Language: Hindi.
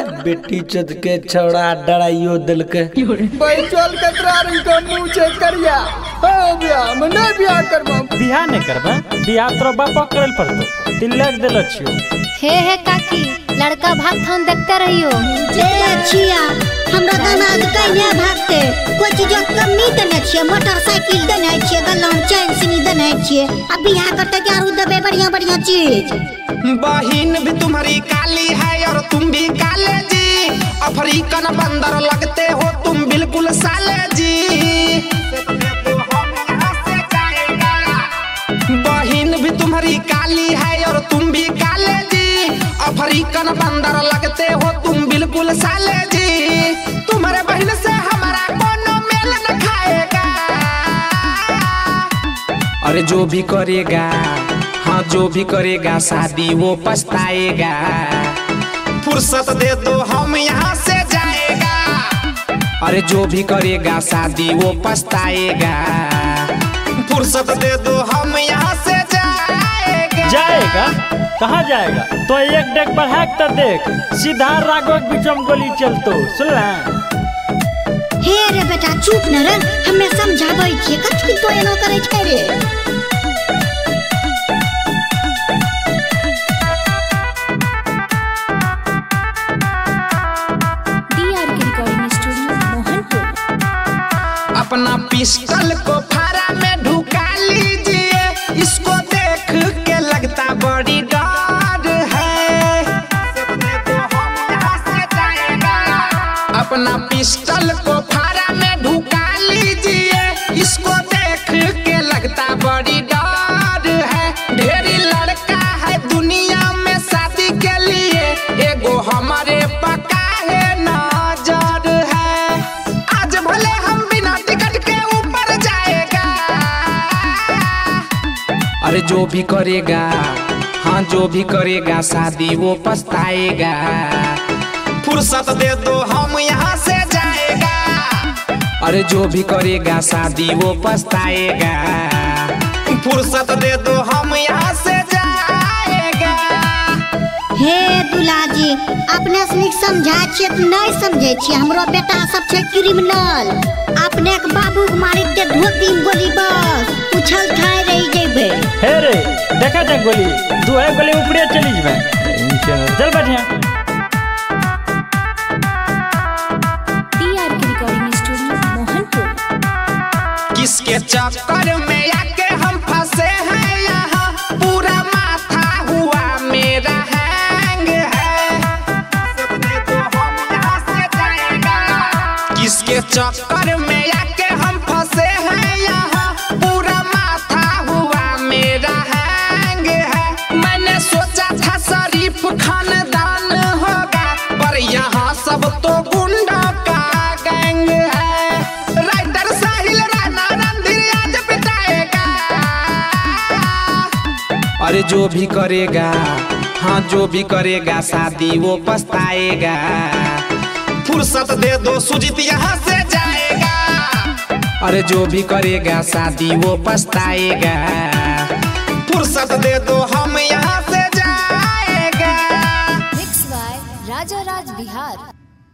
बेटी चुद के छौड़ा डराइयो दिल के भाई चल कतरा इनका मुंह चेक करिया हो बिया मने बिया करबा बियाह नहीं करबा बियाह तोरा बापा करल पड़तो तिलक देल छियो हे काकी लड़का भाग थान देखते रहियो जे छिया हमरा दामाद कहिया भागते कोई चीज कमी देने छिए मोटरसाइकिल देने छिए गल्ला चैन सिनी देने छिए अब बियाह करते के आरु देबे बढ़िया बढ़िया चीज। बहिन भी तुम्हारी काली है और तुम भी काले जी अफ्रीकन बंदर लगते हो तुम बिल्कुल साले जी। बहिन भी तुम्हारी काली है और तुम भी काले जी अफ्रीकन बंदर लगते हो तुम बिल्कुल साले जी। तुम्हारे बहन से हमारा कोनो मेल न खाएगा। अरे जो भी करेगा हाँ जो भी करेगा शादी वो पछताएगा। फुर्सत दे दो हम यहाँ से जाएगा। अरे जो भी करेगा शादी वो पछताएगा। फुर्सत दे दो हम यहाँ से जाएगा कहाँ जाएगा तो एक डेक बढ़ा तो देख सीधा राघव बीचम गोली चलतो सुन हे रे बेटा चुप न रे हमें समझाबै छियै कथि तो एनो करे छै रे। अपना पिस्टल को फारा में ढुका लीजिए इसको देख के लगता बड़ी डर है। अपना पिस्टल को फारा में ढुका लीजिए इसको देख के लगता बड़ी डर है। ढेरी लड़का है दुनिया में शादी के लिए एगो हमारे पका है नजर है। आज भले हम बिना टिकट के ऊपर जाएगा। अरे जो भी करेगा हाँ जो भी करेगा शादी वो पछताएगा। फुर्सत दे दो हम यहाँ से जाएगा। अरे जो भी करेगा शादी वो पछताएगा। फुर्सत दे दो हम यहाँ से जाएगा। हे दुलाजी अपने से समझा छियै तो नहीं समझे छियै हमरो बेटा सब छै क्रिमिनल अपने के बाबू के मारी के धोती में गोली बस उछल खाए रही जेबे। हे रे देखा जा गोली दू है गोली ऊपरे चली जबे चल बढ़िया। किसके चक्कर में आके हम फंसे हैं यहाँ पूरा माथा हुआ मेरा हैंग है। किसके चक्कर में आके हम फंसे हैं यहाँ पूरा माथा हुआ मेरा हैंग है। मैंने सोचा था शरीफ खानदान होगा पर यहाँ सब तो गुंडा का गैंग है। राइटर साहिल राणा रणधीर आज पिटाएगा। अरे जो भी करेगा हाँ जो भी करेगा शादी वो पछताएगा। फुर्सत दे दो सुजीत यहाँ से जाएगा। अरे जो भी करेगा शादी वो पछताएगा। फुर्सत दे दो हम यहाँ से जाएगा। Mix by Raja Raj Bihar.